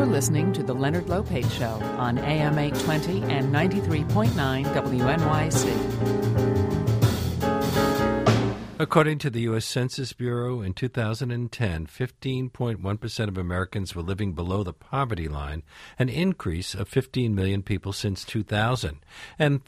You're listening to The Leonard Lopate Show on AM 820 and 93.9 WNYC. According to the U.S. Census Bureau, in 2010, 15.1% of Americans were living below the poverty line, an increase of 15 million people since 2000, and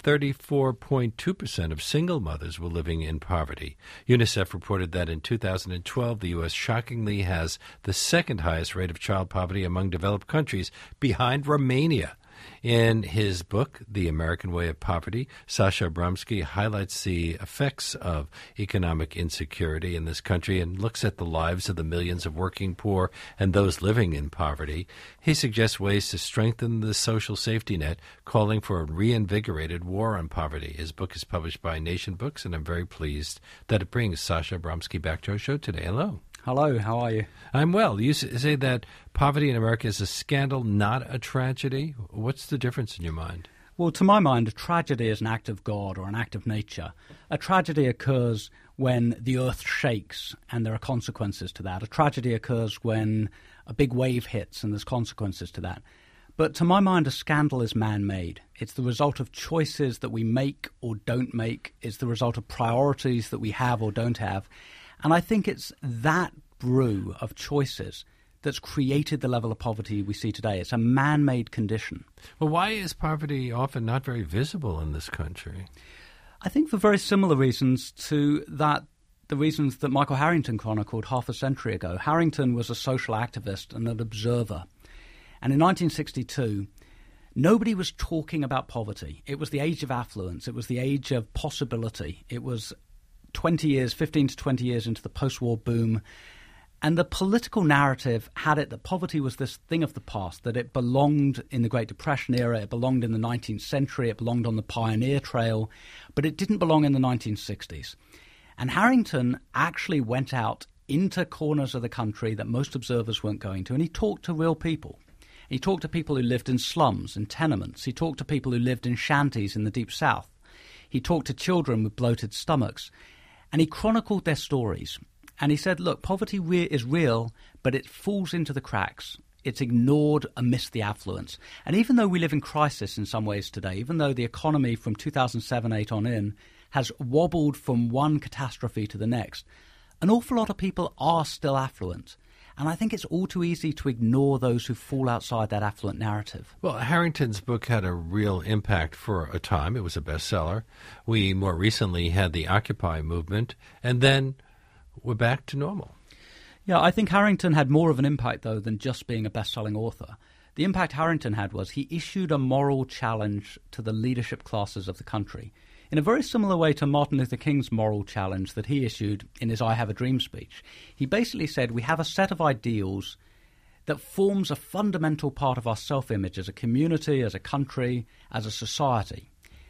34.2% of single mothers were living in poverty. UNICEF reported that in 2012, the U.S. shockingly has the second highest rate of child poverty among developed countries, behind Romania. In his book, The American Way of Poverty, Sasha Abramsky highlights the effects of economic insecurity in this country and looks at the lives of the millions of working poor and those living in poverty. He suggests ways to strengthen the social safety net, calling for a reinvigorated war on poverty. His book is published by Nation Books, and I'm very pleased that it brings Sasha Abramsky back to our show today. Hello. Hello, how are you? I'm well. You say that poverty in America is a scandal, not a tragedy. What's the difference in your mind? Well, to my mind, a tragedy is an act of God or an act of nature. A tragedy occurs when the earth shakes and there are consequences to that. A tragedy occurs when a big wave hits and there's consequences to that. But to my mind, a scandal is man-made. It's the result of choices that we make or don't make. It's the result of priorities that we have or don't have. And I think it's that brew of choices that's created the level of poverty we see today. It's a man-made condition. Well, why is poverty often not very visible in this country? I think for very similar reasons to the reasons that Michael Harrington chronicled half a century ago. Harrington was a social activist and an observer. And in 1962, nobody was talking about poverty. It was the age of affluence. It was the age of possibility. It was 15 to 20 years into the post-war boom. And the political narrative had it that poverty was this thing of the past, that it belonged in the Great Depression era, it belonged in the 19th century, it belonged on the pioneer trail, but it didn't belong in the 1960s. And Harrington actually went out into corners of the country that most observers weren't going to, and he talked to real people. He talked to people who lived in slums and tenements. He talked to people who lived in shanties in the Deep South. He talked to children with bloated stomachs. And he chronicled their stories. And he said, look, poverty is real, but it falls into the cracks. It's ignored amidst the affluence. And even though we live in crisis in some ways today, even though the economy from 2007-8 on in has wobbled from one catastrophe to the next, an awful lot of people are still affluent. And I think it's all too easy to ignore those who fall outside that affluent narrative. Well, Harrington's book had a real impact for a time. It was a bestseller. We more recently had the Occupy movement, and then we're back to normal. Yeah, I think Harrington had more of an impact, though, than just being a best-selling author. The impact Harrington had was he issued a moral challenge to the leadership classes of the country, in a very similar way to Martin Luther King's moral challenge that he issued in his I Have a Dream speech. He basically said we have a set of ideals that forms a fundamental part of our self-image as a community, as a country, as a society.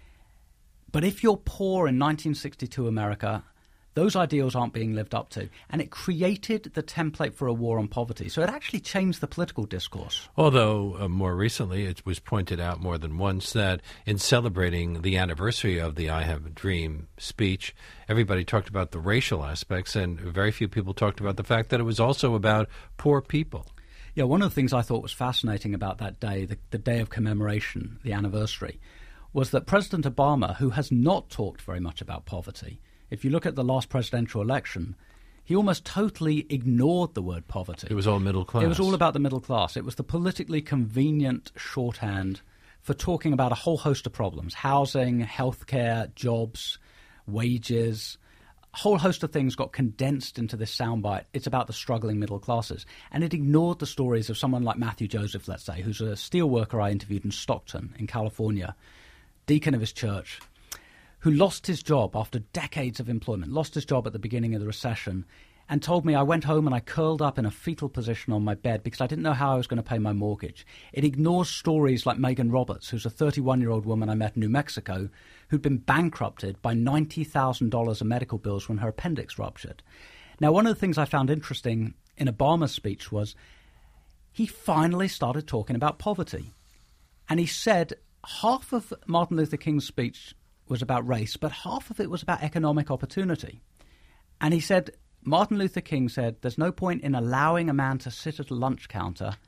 But if you're poor in 1962 America, those ideals aren't being lived up to. And it created the template for a war on poverty. So it actually changed the political discourse. Although more recently it was pointed out more than once that in celebrating the anniversary of the I Have a Dream speech, everybody talked about the racial aspects, and very few people talked about the fact that it was also about poor people. Yeah, one of the things I thought was fascinating about that day, the day of commemoration, the anniversary, was that President Obama, who has not talked very much about poverty, if you look at the last presidential election, he almost totally ignored the word poverty. It was all middle class. It was all about the middle class. It was the politically convenient shorthand for talking about a whole host of problems: housing, healthcare, jobs, wages. A whole host of things got condensed into this soundbite. It's about the struggling middle classes. And it ignored the stories of someone like Matthew Joseph, let's say, who's a steel worker I interviewed in Stockton in California, deacon of his church, who lost his job after decades of employment, lost his job at the beginning of the recession, and told me I went home and I curled up in a fetal position on my bed because I didn't know how I was going to pay my mortgage. It ignores stories like Megan Roberts, who's a 31-year-old woman I met in New Mexico, who'd been bankrupted by $90,000 of medical bills when her appendix ruptured. Now, one of the things I found interesting in Obama's speech was he finally started talking about poverty. And he said half of Martin Luther King's speech was about race, but half of it was about economic opportunity. And he said, Martin Luther King said, there's no point in allowing a man to sit at a lunch counter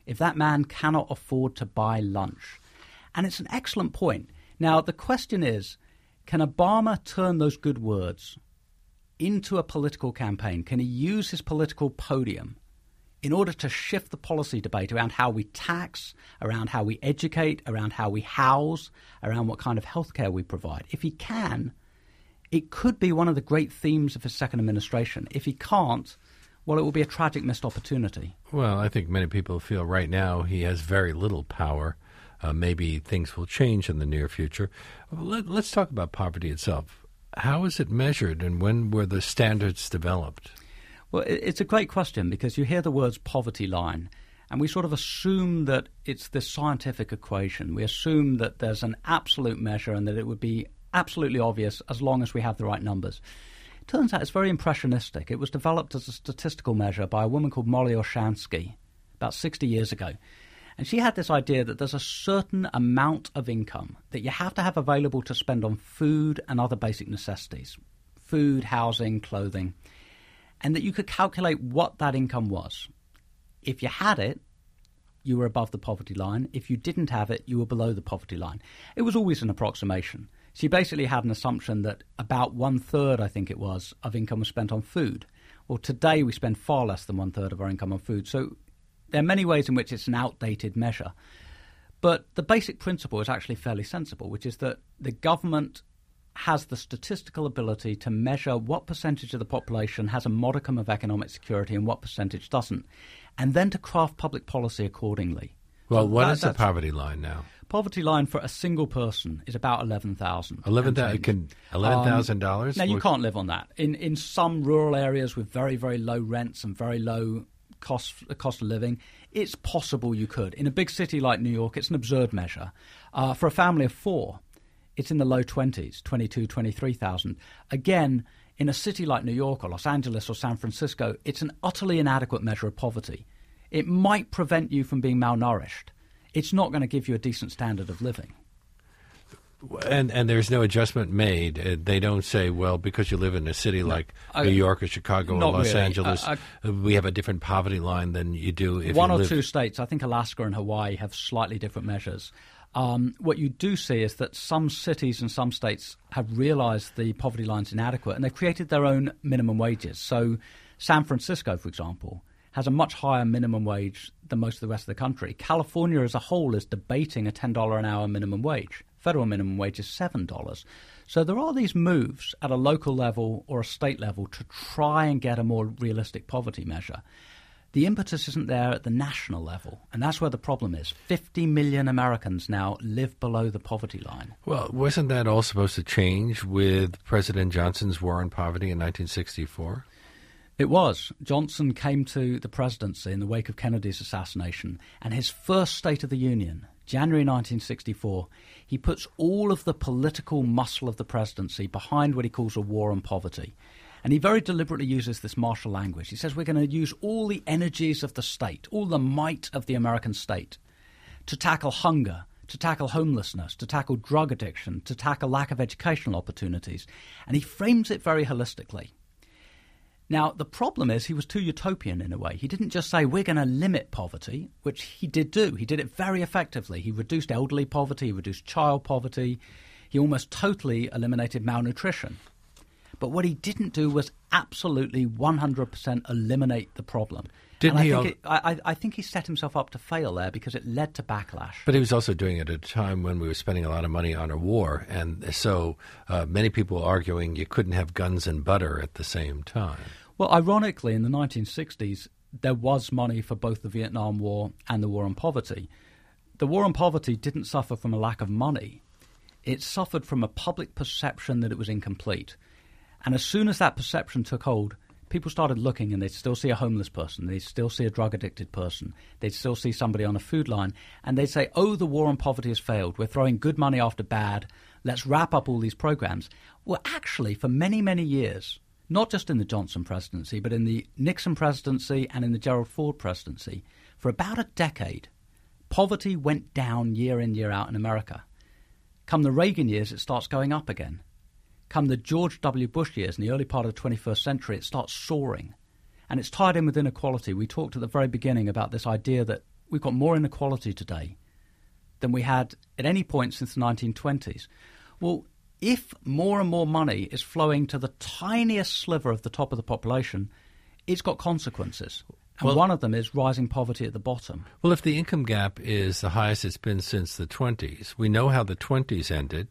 if that man cannot afford to buy lunch. And it's an excellent point. Now, the question is, can Obama turn those good words into a political campaign? Can he use his political podium in order to shift the policy debate around how we tax, around how we educate, around how we house, around what kind of healthcare we provide? If he can, it could be one of the great themes of his second administration. If he can't, well, it will be a tragic missed opportunity. Well, I think many people feel right now he has very little power. Maybe things will change in the near future. Let's talk about poverty itself. How is it measured, and when were the standards developed? Well, it's a great question, because you hear the words poverty line, and we sort of assume that it's this scientific equation. We assume that there's an absolute measure and that it would be absolutely obvious as long as we have the right numbers. It turns out it's very impressionistic. It was developed as a statistical measure by a woman called Molly Olshansky about 60 years ago. And she had this idea that there's a certain amount of income that you have to have available to spend on food and other basic necessities, food, housing, clothing, and that you could calculate what that income was. If you had it, you were above the poverty line. If you didn't have it, you were below the poverty line. It was always an approximation. She basically had an assumption that about 1/3, I think it was, of income was spent on food. Well, today we spend far less than 1/3 of our income on food. So there are many ways in which it's an outdated measure. But the basic principle is actually fairly sensible, which is that the government has the statistical ability to measure what percentage of the population has a modicum of economic security and what percentage doesn't, and then to craft public policy accordingly. Well, what is the poverty line now? Poverty line for a single person is about $11,000. $11,000? Now, you can't live on that. In some rural areas with very, very low rents and very low cost of living, it's possible you could. In a big city like New York, it's an absurd measure. For a family of four, it's in the low 20s, 22,000, 23,000. Again, in a city like New York or Los Angeles or San Francisco, it's an utterly inadequate measure of poverty. It might prevent you from being malnourished. It's not going to give you a decent standard of living. And there's no adjustment made. They don't say, well, because you live in a city like New York or Chicago or Los Angeles, we have a different poverty line than you do if one or two states, I think Alaska and Hawaii, have slightly different measures. What you do see is that some cities and some states have realized the poverty line's inadequate, and they've created their own minimum wages. So San Francisco, for example, has a much higher minimum wage than most of the rest of the country. California as a whole is debating a $10 an hour minimum wage. Federal minimum wage is $7. So there are these moves at a local level or a state level to try and get a more realistic poverty measure. The impetus isn't there at the national level, and that's where the problem is. 50 million Americans now live below the poverty line. Well, wasn't that all supposed to change with President Johnson's war on poverty in 1964? It was. Johnson came to the presidency in the wake of Kennedy's assassination, and his first State of the Union, January 1964, he puts all of the political muscle of the presidency behind what he calls a war on poverty. And he very deliberately uses this martial language. He says we're going to use all the energies of the state, all the might of the American state, to tackle hunger, to tackle homelessness, to tackle drug addiction, to tackle lack of educational opportunities. And he frames it very holistically. Now, the problem is he was too utopian in a way. He didn't just say we're going to limit poverty, which he did do. He did it very effectively. He reduced elderly poverty, he reduced child poverty. He almost totally eliminated malnutrition. But what he didn't do was absolutely 100% eliminate the problem. I think he set himself up to fail there because it led to backlash. But he was also doing it at a time when we were spending a lot of money on a war. And so many people arguing you couldn't have guns and butter at the same time. Well, ironically, in the 1960s, there was money for both the Vietnam War and the war on poverty. The war on poverty didn't suffer from a lack of money. It suffered from a public perception that it was incomplete. And as soon as that perception took hold, people started looking and they'd still see a homeless person, they'd still see a drug-addicted person, they'd still see somebody on a food line, and they'd say, oh, the war on poverty has failed, we're throwing good money after bad, let's wrap up all these programs. Well, actually, for many, many years, not just in the Johnson presidency, but in the Nixon presidency and in the Gerald Ford presidency, for about a decade, poverty went down year in, year out in America. Come the Reagan years, it starts going up again. Come the George W. Bush years in the early part of the 21st century, it starts soaring. And it's tied in with inequality. We talked at the very beginning about this idea that we've got more inequality today than we had at any point since the 1920s. Well, if more and more money is flowing to the tiniest sliver of the top of the population, it's got consequences. And one of them is rising poverty at the bottom. Well, if the income gap is the highest it's been since the 20s, we know how the 20s ended.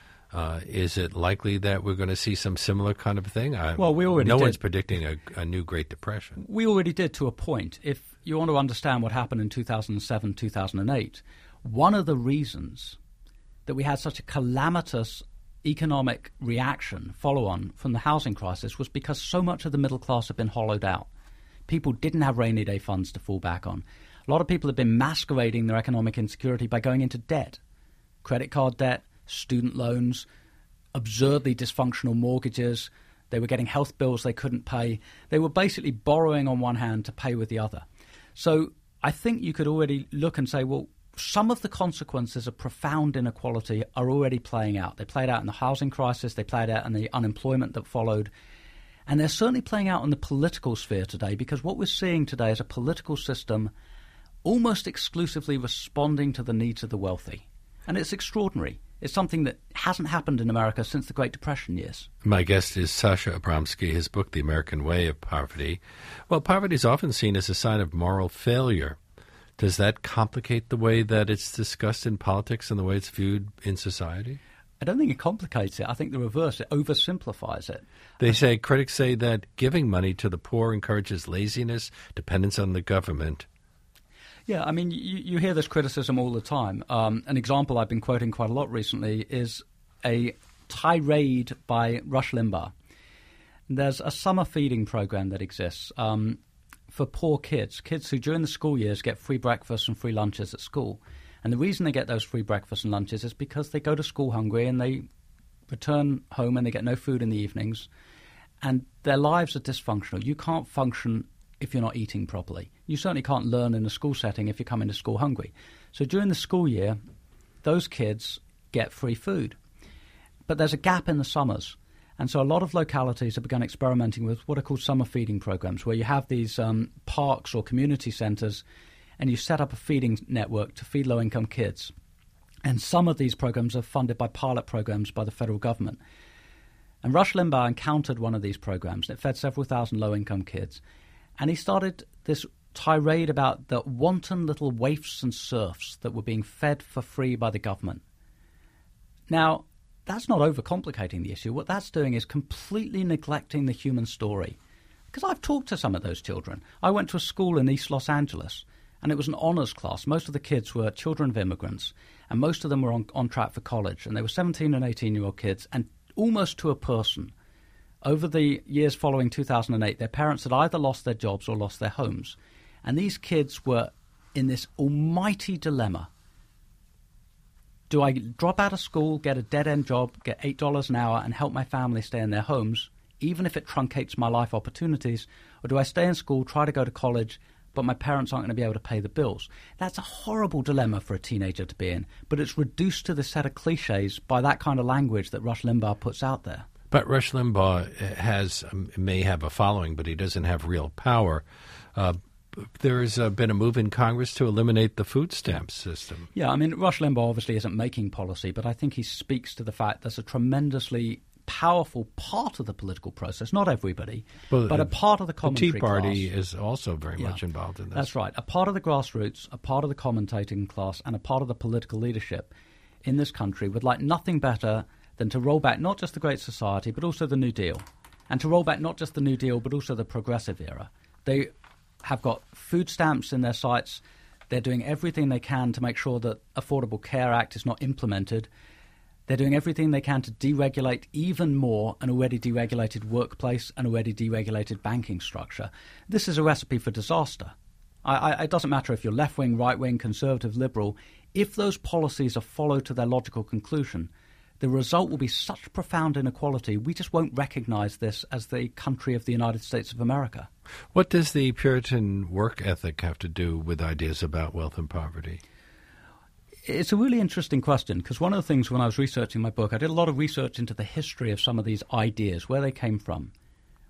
Is it likely that we're going to see some similar kind of thing? Well, we already did. No one's predicting a new Great Depression. We already did, to a point. If you want to understand what happened in 2007, 2008, one of the reasons that we had such a calamitous economic reaction, follow-on, from the housing crisis was because so much of the middle class had been hollowed out. People didn't have rainy day funds to fall back on. A lot of people had been masquerading their economic insecurity by going into debt, credit card debt, student loans, absurdly dysfunctional mortgages. They were getting health bills they couldn't pay. They were basically borrowing on one hand to pay with the other. So I think you could already look and say, well, some of the consequences of profound inequality are already playing out. They played out in the housing crisis. They played out in the unemployment that followed. And they're certainly playing out in the political sphere today, because what we're seeing today is a political system almost exclusively responding to the needs of the wealthy. And it's extraordinary. It's something that hasn't happened in America since the Great Depression years. My guest is Sasha Abramsky. His book, The American Way of Poverty. Well, poverty is often seen as a sign of moral failure. Does that complicate the way that it's discussed in politics and the way it's viewed in society? I don't think it complicates it. I think the reverse. It oversimplifies it. Critics say that giving money to the poor encourages laziness, dependence on the government. Yeah, I mean, you hear this criticism all the time. An example I've been quoting quite a lot recently is a tirade by Rush Limbaugh. There's a summer feeding program that exists for poor kids who during the school years get free breakfast and free lunches at school. And the reason they get those free breakfasts and lunches is because they go to school hungry and they return home and they get no food in the evenings. And their lives are dysfunctional. You can't function if you're not eating properly. You certainly can't learn in a school setting if you come into school hungry. So during the school year, those kids get free food. But there's a gap in the summers. And so a lot of localities have begun experimenting with what are called summer feeding programs, where you have these parks or community centers and you set up a feeding network to feed low-income kids. And some of these programs are funded by pilot programs by the federal government. And Rush Limbaugh encountered one of these programs. It fed several thousand low-income kids. And he started this tirade about the wanton little waifs and serfs that were being fed for free by the government. Now, that's not overcomplicating the issue. What that's doing is completely neglecting the human story. Because I've talked to some of those children. I went to a school in East Los Angeles, and it was an honors class. Most of the kids were children of immigrants, and most of them were on track for college. And they were 17 and 18-year-old kids, and almost to a person, over the years following 2008, their parents had either lost their jobs or lost their homes. And these kids were in this almighty dilemma. Do I drop out of school, get a dead-end job, get $8 an hour, and help my family stay in their homes, even if it truncates my life opportunities? Or do I stay in school, try to go to college, but my parents aren't going to be able to pay the bills? That's a horrible dilemma for a teenager to be in, but it's reduced to the set of cliches by that kind of language that Rush Limbaugh puts out there. But Rush Limbaugh may have a following, but he doesn't have real power. There's been a move in Congress to eliminate the food stamp system. Yeah, I mean, Rush Limbaugh obviously isn't making policy, but I think he speaks to the fact there's a tremendously powerful part of the political process, not everybody, but a part of the commentary class. The Tea Party is also very much involved in this. That's right. A part of the grassroots, a part of the commentating class, and a part of the political leadership in this country would like nothing better than to roll back not just the Great Society, but also the New Deal. And to roll back not just the New Deal, but also the progressive era. They have got food stamps in their sights. They're doing everything they can to make sure that Affordable Care Act is not implemented. They're doing everything they can to deregulate even more an already deregulated workplace and already deregulated banking structure. This is a recipe for disaster. It doesn't matter if you're left-wing, right-wing, conservative, liberal. If those policies are followed to their logical conclusion, the result will be such profound inequality, we just won't recognize this as the country of the United States of America. What does the Puritan work ethic have to do with ideas about wealth and poverty? It's a really interesting question, because one of the things when I was researching my book, I did a lot of research into the history of some of these ideas, where they came from.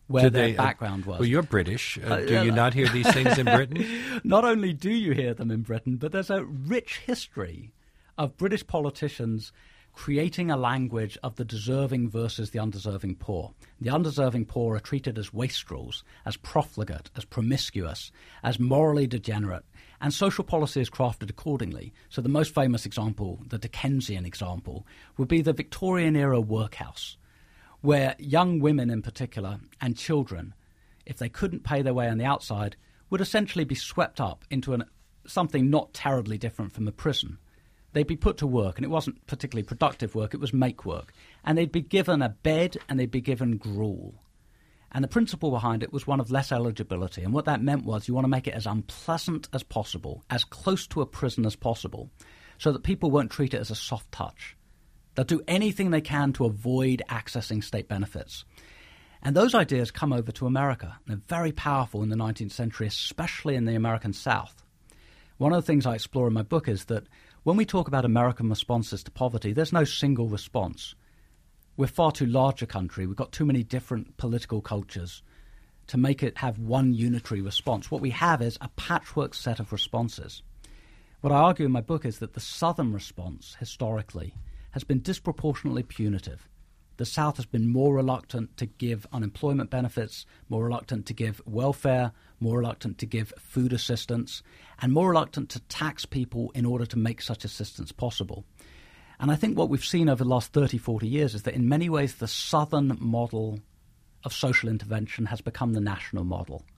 where their background was. Well, you're British. Do you not hear these things in Britain? Not only do you hear them in Britain, but there's a rich history of British politicians creating a language of the deserving versus the undeserving poor. The undeserving poor are treated as wastrels, as profligate, as promiscuous, as morally degenerate, and social policy is crafted accordingly. So the most famous example, the Dickensian example, would be the Victorian-era workhouse, where young women in particular and children, if they couldn't pay their way on the outside, would essentially be swept up into something not terribly different from a prison. They'd be put to work, and it wasn't particularly productive work, it was make work. And they'd be given a bed and they'd be given gruel. And the principle behind it was one of less eligibility. And what that meant was you want to make it as unpleasant as possible, as close to a prison as possible, so that people won't treat it as a soft touch. They'll do anything they can to avoid accessing state benefits. And those ideas come over to America. They're very powerful in the 19th century, especially in the American South. One of the things I explore in my book is that when we talk about American responses to poverty, there's no single response. We're far too large a country. We've got too many different political cultures to make it have one unitary response. What we have is a patchwork set of responses. What I argue in my book is that the Southern response, historically, has been disproportionately punitive. The South has been more reluctant to give unemployment benefits, more reluctant to give welfare, more reluctant to give food assistance, and more reluctant to tax people in order to make such assistance possible. And I think what we've seen over the last 30, 40 years is that in many ways the Southern model of social intervention has become the national model.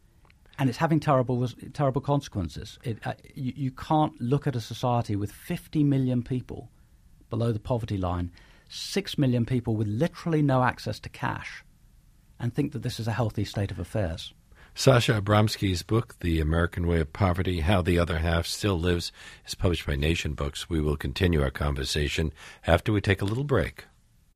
And it's having terrible consequences. You can't look at a society with 50 million people below the poverty line, 6 million people with literally no access to cash, and think that this is a healthy state of affairs. Sasha Abramsky's book, The American Way of Poverty, How the Other Half Still Lives, is published by Nation Books. We will continue our conversation after we take a little break.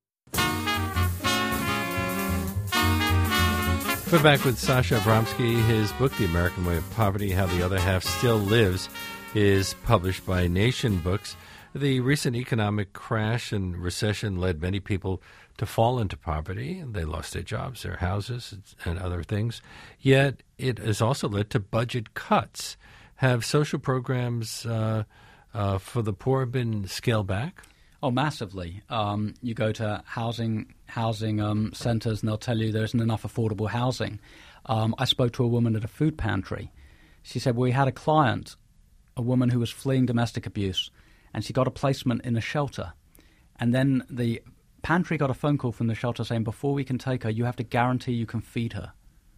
We're back with Sasha Abramsky. His book, The American Way of Poverty, How the Other Half Still Lives, is published by Nation Books. The recent economic crash and recession led many people to fall into poverty. They lost their jobs, their houses, and other things. Yet it has also led to budget cuts. Have social programs for the poor been scaled back? Oh, massively. You go to housing centres and they'll tell you there isn't enough affordable housing. I spoke to a woman at a food pantry. She said, we had a client, a woman who was fleeing domestic abuse, and she got a placement in a shelter. And then the pantry got a phone call from the shelter saying, before we can take her, you have to guarantee you can feed her.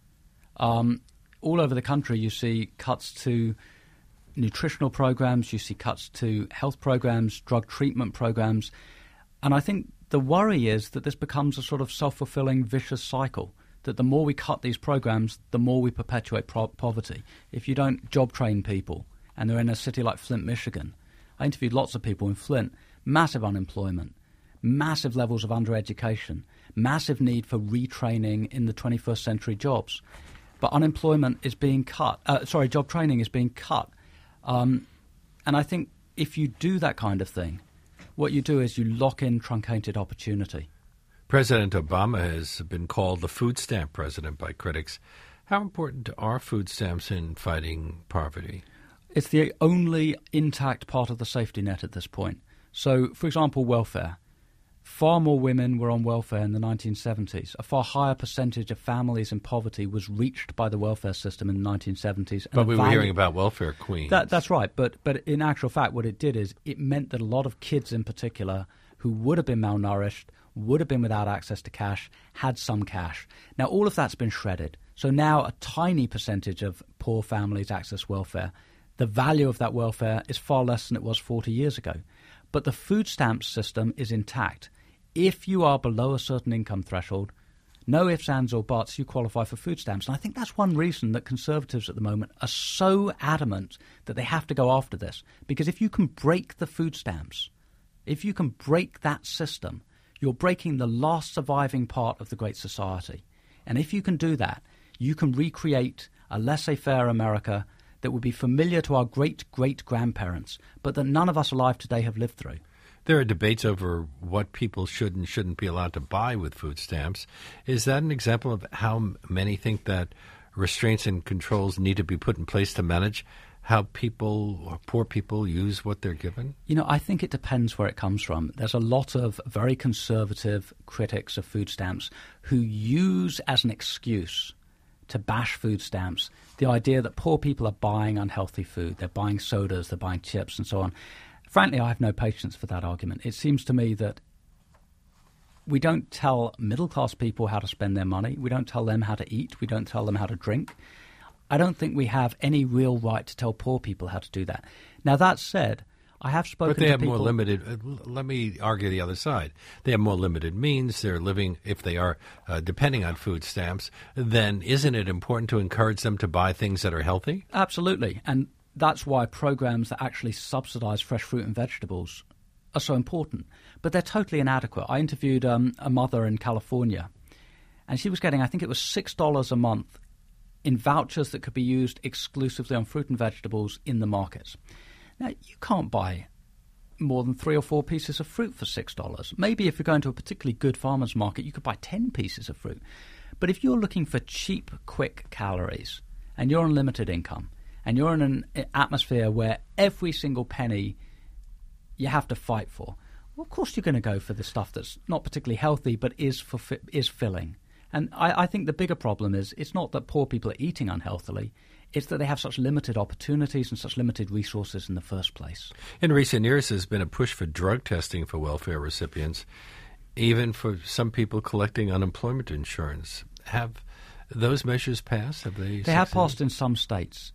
All over the country, you see cuts to nutritional programs, you see cuts to health programs, drug treatment programs. And I think the worry is that this becomes a sort of self-fulfilling vicious cycle, that the more we cut these programs, the more we perpetuate poverty. If you don't job train people, and they're in a city like Flint, Michigan, I interviewed lots of people in Flint, massive unemployment, massive levels of undereducation, massive need for retraining in the 21st century jobs. But unemployment is being cut. Job training is being cut. And I think if you do that kind of thing, what you do is you lock in truncated opportunity. President Obama has been called the food stamp president by critics. How important are food stamps in fighting poverty? It's the only intact part of the safety net at this point. So, for example, welfare. Far more women were on welfare in the 1970s. A far higher percentage of families in poverty was reached by the welfare system in the 1970s. But we were hearing about welfare queens. That's right. But in actual fact, what it did is it meant that a lot of kids in particular who would have been malnourished, would have been without access to cash, had some cash. Now, all of that's been shredded. So now a tiny percentage of poor families access welfare. The value of that welfare is far less than it was 40 years ago. But the food stamp system is intact. If you are below a certain income threshold, no ifs, ands or buts, you qualify for food stamps. And I think that's one reason that conservatives at the moment are so adamant that they have to go after this. Because if you can break the food stamps, if you can break that system, you're breaking the last surviving part of the Great Society. And if you can do that, you can recreate a laissez-faire America that would be familiar to our great-great-grandparents, but that none of us alive today have lived through. There are debates over what people should and shouldn't be allowed to buy with food stamps. Is that an example of how many think that restraints and controls need to be put in place to manage how people or poor people use what they're given? I think it depends where it comes from. There's a lot of very conservative critics of food stamps who use as an excuse to bash food stamps the idea that poor people are buying unhealthy food. They're buying sodas, they're buying chips and so on. Frankly, I have no patience for that argument. It seems to me that we don't tell middle-class people how to spend their money. We don't tell them how to eat. We don't tell them how to drink. I don't think we have any real right to tell poor people how to do that. Now, that said, I have spoken to people... But they have more limited... let me argue the other side. They have more limited means. They're living, if they are depending on food stamps, then isn't it important to encourage them to buy things that are healthy? Absolutely. And that's why programs that actually subsidize fresh fruit and vegetables are so important. But they're totally inadequate. I interviewed a mother in California, and she was getting, I think it was $6 a month in vouchers that could be used exclusively on fruit and vegetables in the markets. Now, you can't buy more than 3 or 4 pieces of fruit for $6. Maybe if you're going to a particularly good farmer's market, you could buy 10 pieces of fruit. But if you're looking for cheap, quick calories, and you're on limited income, and you're in an atmosphere where every single penny you have to fight for, well, of course you're going to go for the stuff that's not particularly healthy but is filling. And I think the bigger problem is it's not that poor people are eating unhealthily, it's that they have such limited opportunities and such limited resources in the first place. In recent years, there's been a push for drug testing for welfare recipients, even for some people collecting unemployment insurance. Have those measures passed? Have they succeeded? They have passed in some states.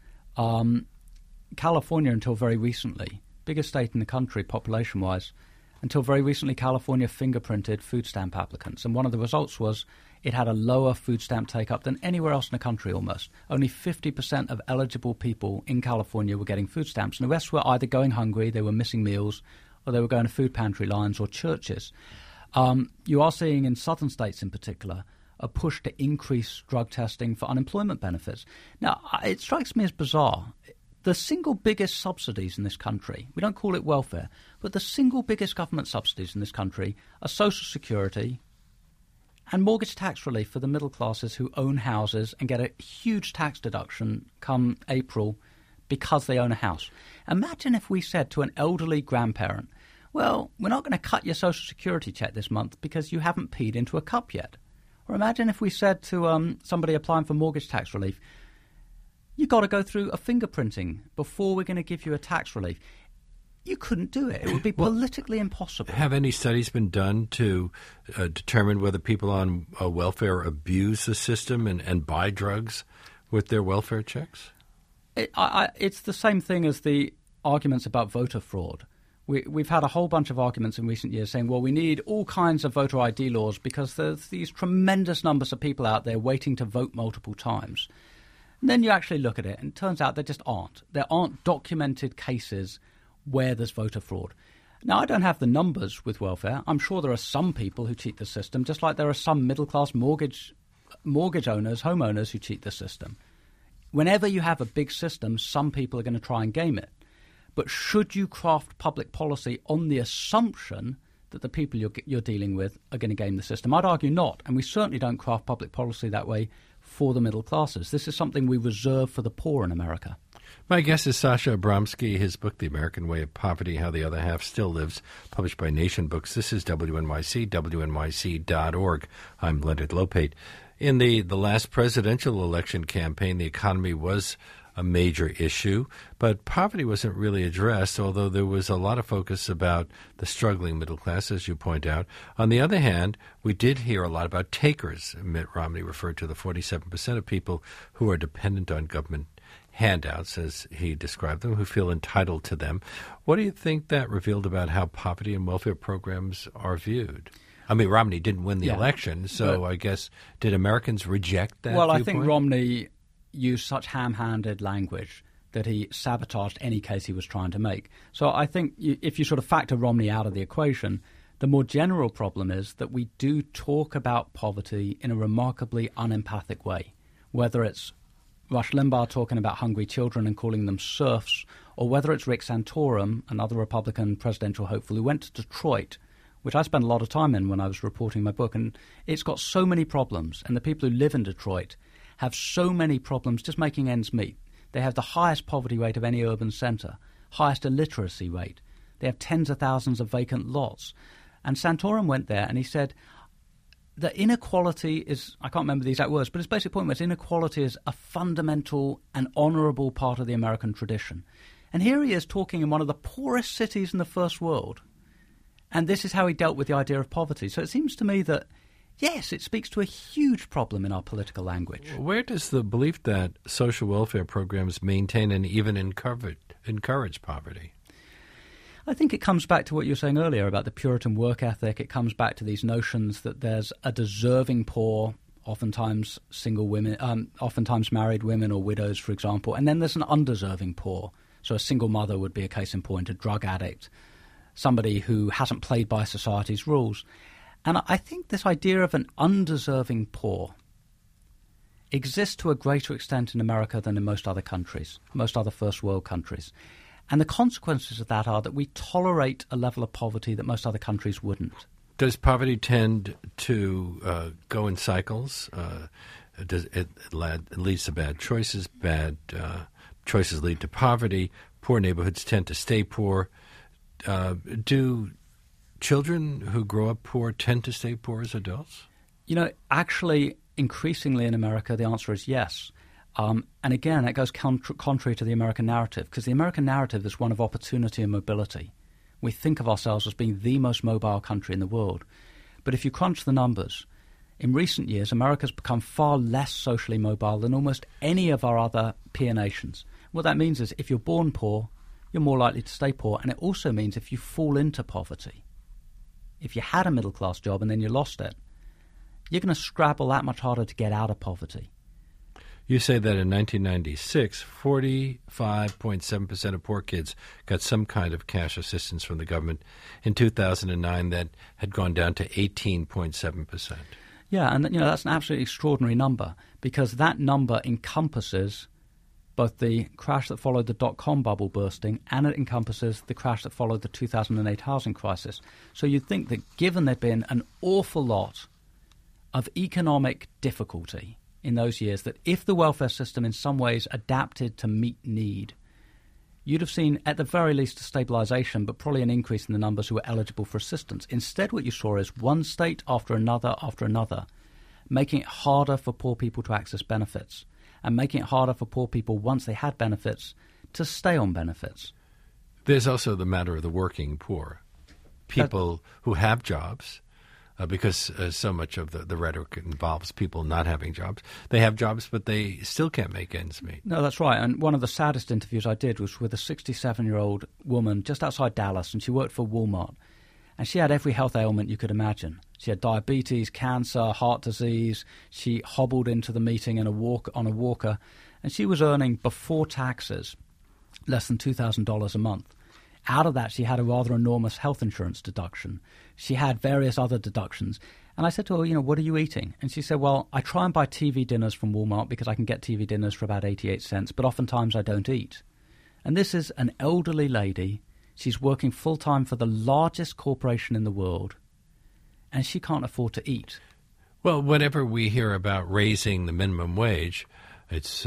California, until very recently, biggest state in the country population-wise, until very recently California fingerprinted food stamp applicants. And one of the results was it had a lower food stamp take-up than anywhere else in the country almost. Only 50% of eligible people in California were getting food stamps, and the rest were either going hungry, they were missing meals, or they were going to food pantry lines or churches. You are seeing in southern states in particular a push to increase drug testing for unemployment benefits. Now, it strikes me as bizarre. The single biggest subsidies in this country, we don't call it welfare, but the single biggest government subsidies in this country are Social Security and mortgage tax relief for the middle classes who own houses and get a huge tax deduction come April because they own a house. Imagine if we said to an elderly grandparent, well, we're not going to cut your Social Security check this month because you haven't peed into a cup yet. Or imagine if we said to somebody applying for mortgage tax relief, you've got to go through a fingerprinting before we're going to give you a tax relief. You couldn't do it. It would be politically impossible. Have any studies been done to determine whether people on welfare abuse the system and buy drugs with their welfare checks? It's the same thing as the arguments about voter fraud. We've had a whole bunch of arguments in recent years saying, well, we need all kinds of voter ID laws because there's these tremendous numbers of people out there waiting to vote multiple times. And then you actually look at it, and it turns out there just aren't. There aren't documented cases where there's voter fraud. Now, I don't have the numbers with welfare. I'm sure there are some people who cheat the system, just like there are some middle-class mortgage owners, homeowners who cheat the system. Whenever you have a big system, some people are going to try and game it. But should you craft public policy on the assumption that the people you're dealing with are going to game the system? I'd argue not, and we certainly don't craft public policy that way for the middle classes. This is something we reserve for the poor in America. My guest is Sasha Abramsky. His book, The American Way of Poverty, How the Other Half Still Lives, published by Nation Books. This is WNYC, WNYC.org. I'm Leonard Lopate. In the last presidential election campaign, the economy was a major issue, but poverty wasn't really addressed, although there was a lot of focus about the struggling middle class, as you point out. On the other hand, we did hear a lot about takers. Mitt Romney referred to the 47% of people who are dependent on government handouts, as he described them, who feel entitled to them. What do you think that revealed about how poverty and welfare programs are viewed? I mean, Romney didn't win the election, so I guess, did Americans reject that viewpoint? I think Romney used such ham-handed language that he sabotaged any case he was trying to make. So I think if you sort of factor Romney out of the equation, the more general problem is that we do talk about poverty in a remarkably unempathic way, whether it's Rush Limbaugh talking about hungry children and calling them serfs, or whether it's Rick Santorum, another Republican presidential hopeful who went to Detroit, which I spent a lot of time in when I was reporting my book, and it's got so many problems, and the people who live in Detroit have so many problems just making ends meet. They have the highest poverty rate of any urban centre, highest illiteracy rate. They have tens of thousands of vacant lots. And Santorum went there and he said that inequality is, I can't remember the exact words, but his basic point was inequality is a fundamental and honourable part of the American tradition. And here he is talking in one of the poorest cities in the first world. And this is how he dealt with the idea of poverty. So it seems to me that, yes, it speaks to a huge problem in our political language. Where does the belief that social welfare programs maintain and even encourage poverty? I think it comes back to what you were saying earlier about the Puritan work ethic. It comes back to these notions that there's a deserving poor, oftentimes single women, oftentimes married women or widows, for example, and then there's an undeserving poor. So a single mother would be a case in point, a drug addict, somebody who hasn't played by society's rules. And I think this idea of an undeserving poor exists to a greater extent in America than in most other countries, most other first world countries. And the consequences of that are that we tolerate a level of poverty that most other countries wouldn't. Does poverty tend to go in cycles? It leads to bad choices. Bad choices lead to poverty. Poor neighborhoods tend to stay poor. Do children who grow up poor tend to stay poor as adults? You know, actually, increasingly in America, the answer is yes. And again, that goes contrary to the American narrative, because the American narrative is one of opportunity and mobility. We think of ourselves as being the most mobile country in the world. But if you crunch the numbers, in recent years, America's become far less socially mobile than almost any of our other peer nations. What that means is if you're born poor, you're more likely to stay poor. And it also means if you fall into poverty, if you had a middle-class job and then you lost it, you're going to scrabble that much harder to get out of poverty. You say that in 1996, 45.7% of poor kids got some kind of cash assistance from the government. In 2009, that had gone down to 18.7%. Yeah, and you know that's an absolutely extraordinary number, because that number encompasses both the crash that followed the dot-com bubble bursting and it encompasses the crash that followed the 2008 housing crisis. So you'd think that given there'd been an awful lot of economic difficulty in those years, that if the welfare system in some ways adapted to meet need, you'd have seen at the very least a stabilization, but probably an increase in the numbers who were eligible for assistance. Instead, what you saw is one state after another, making it harder for poor people to access benefits and making it harder for poor people, once they had benefits, to stay on benefits. There's also the matter of the working poor, people who have jobs, because so much of the rhetoric involves people not having jobs. They have jobs, but they still can't make ends meet. No, that's right. And one of the saddest interviews I did was with a 67-year-old woman just outside Dallas, and she worked for Walmart. And she had every health ailment you could imagine. She had diabetes, cancer, heart disease. She hobbled into the meeting on a walker. And she was earning, before taxes, less than $2,000 a month. Out of that, she had a rather enormous health insurance deduction. She had various other deductions. And I said to her, what are you eating? And she said, well, I try and buy TV dinners from Walmart because I can get TV dinners for about 88 cents, but oftentimes I don't eat. And this is an elderly lady. She's working full-time for the largest corporation in the world, and she can't afford to eat. Well, whenever we hear about raising the minimum wage, it's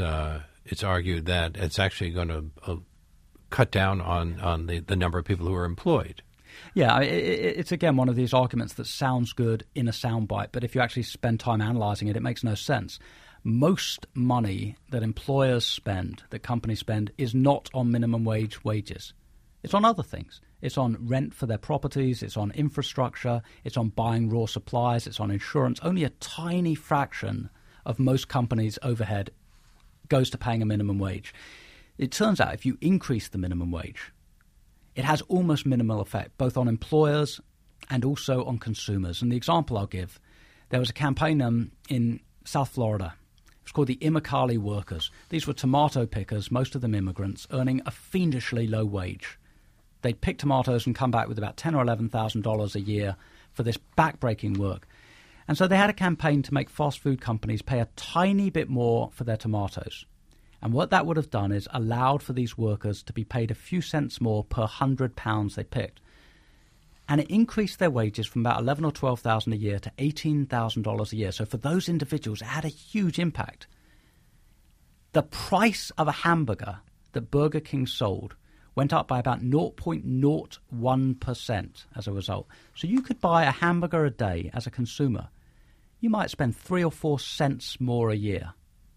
argued that it's actually going to cut down on the number of people who are employed. Yeah, it's again one of these arguments that sounds good in a soundbite, but if you actually spend time analysing it, it makes no sense. Most money that employers spend, that companies spend, is not on minimum wage wages. It's on other things. It's on rent for their properties, it's on infrastructure, it's on buying raw supplies, it's on insurance. Only a tiny fraction of most companies' overhead goes to paying a minimum wage. It turns out if you increase the minimum wage, it has almost minimal effect, both on employers and also on consumers. And the example I'll give, there was a campaign in South Florida. It was called the Immokalee Workers. These were tomato pickers, most of them immigrants, earning a fiendishly low wage. They'd pick tomatoes and come back with about $10,000 or $11,000 a year for this backbreaking work. And so they had a campaign to make fast food companies pay a tiny bit more for their tomatoes. And what that would have done is allowed for these workers to be paid a few cents more per £100 they picked. And it increased their wages from about $11,000 or $12,000 a year to $18,000 a year. So for those individuals, it had a huge impact. The price of a hamburger that Burger King sold went up by about 0.01% as a result. So you could buy a hamburger a day as a consumer. You might spend 3 or 4 cents more a year.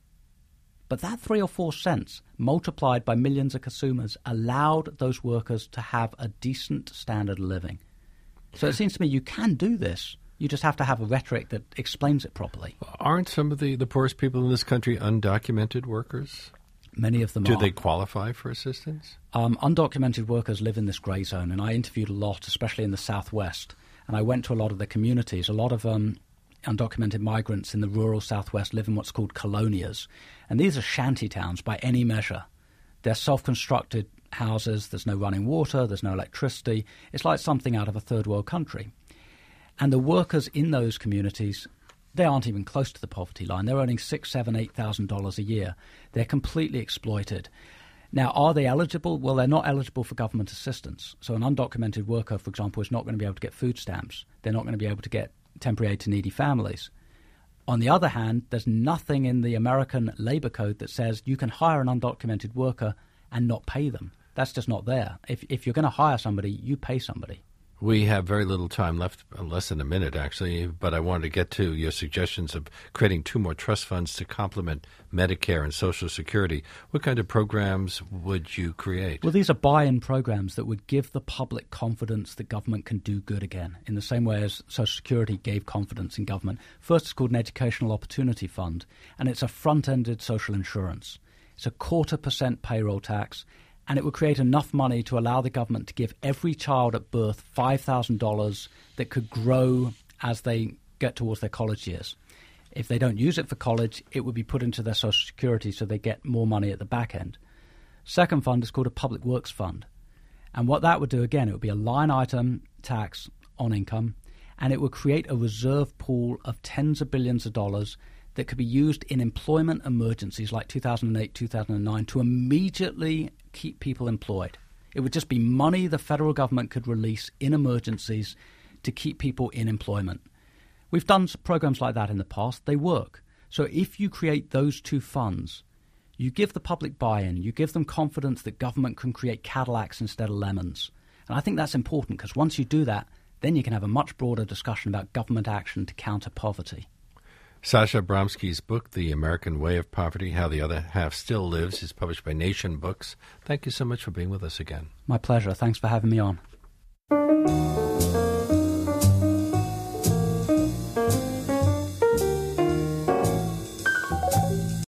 But that 3 or 4 cents multiplied by millions of consumers allowed those workers to have a decent standard of living. So it seems to me you can do this. You just have to have a rhetoric that explains it properly. Aren't some of the poorest people in this country undocumented workers? Many of them Do are. they qualify for assistance? Undocumented workers live in this grey zone, and I interviewed a lot, especially in the Southwest. And I went to a lot of the communities. A lot of undocumented migrants in the rural Southwest live in what's called colonias. And these are shanty towns by any measure. They're self-constructed houses. There's no running water. There's no electricity. It's like something out of a third world country. And the workers in those communities, they aren't even close to the poverty line. They're earning $6,000, $8,000 a year. They're completely exploited. Now, are they eligible? Well, they're not eligible for government assistance. So an undocumented worker, for example, is not going to be able to get food stamps. They're not going to be able to get temporary aid to needy families. On the other hand, there's nothing in the American labor code that says you can hire an undocumented worker and not pay them. That's just not there. If you're going to hire somebody, you pay somebody. We have very little time left, less than a minute actually, but I wanted to get to your suggestions of creating 2 more trust funds to complement Medicare and Social Security. What kind of programs would you create? Well, these are buy-in programs that would give the public confidence that government can do good again, in the same way as Social Security gave confidence in government. First, it's called an Educational Opportunity Fund, and it's a front-ended social insurance. It's a 0.25% payroll tax, and it would create enough money to allow the government to give every child at birth $5,000 that could grow as they get towards their college years. If they don't use it for college, it would be put into their Social Security so they get more money at the back end. Second fund is called a Public Works Fund. And what that would do, again, it would be a line item tax on income, and it would create a reserve pool of tens of billions of dollars that could be used in employment emergencies like 2008, 2009 to immediately keep people employed. It would just be money the federal government could release in emergencies to keep people in employment. We've done programs like that in the past. They work. So if you create those 2 funds, you give the public buy-in, you give them confidence that government can create Cadillacs instead of lemons. And I think that's important because once you do that, then you can have a much broader discussion about government action to counter poverty. Sasha Abramsky's book, The American Way of Poverty, How the Other Half Still Lives, is published by Nation Books. Thank you so much for being with us again. My pleasure. Thanks for having me on.